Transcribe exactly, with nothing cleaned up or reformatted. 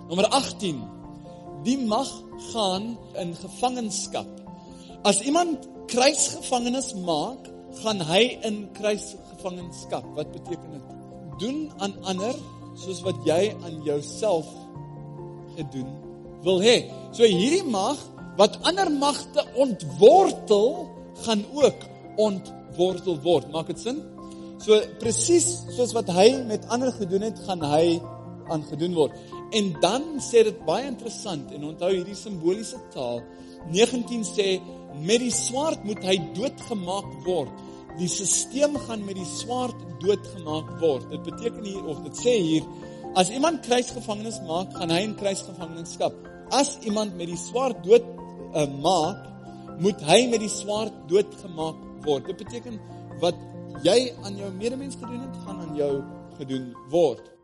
Nommer agttien. Die mag gaan in gevangenskap. As iemand kruisgevangenes maak, gaan hy in kruisgevangenskap. Wat beteken dit? Doen aan ander soos wat jy aan jouself gedoen wil hê. So hierdie mag, wat ander magte ontwortel, gaan ook ontwortel word. Maak dit sin? So presies soos wat hy met ander gedoen het, gaan hy aan gedoen word. En dan sê dit baie interessant, en onthou hierdie simboliese taal, negentien sê, met die swaard moet hy doodgemaak word. Die sisteem gaan met die swaard doodgemaak word. Dit beteken hier, of dit sê hier, as iemand kruisgevangenes maak, gaan hy in kruisgevangenskap. As iemand met die swaard dood uh, maak, moet hy met die swaard doodgemaak word. Dit beteken, wat jy aan jou medemens gedoen het, gaan aan jou gedoen word.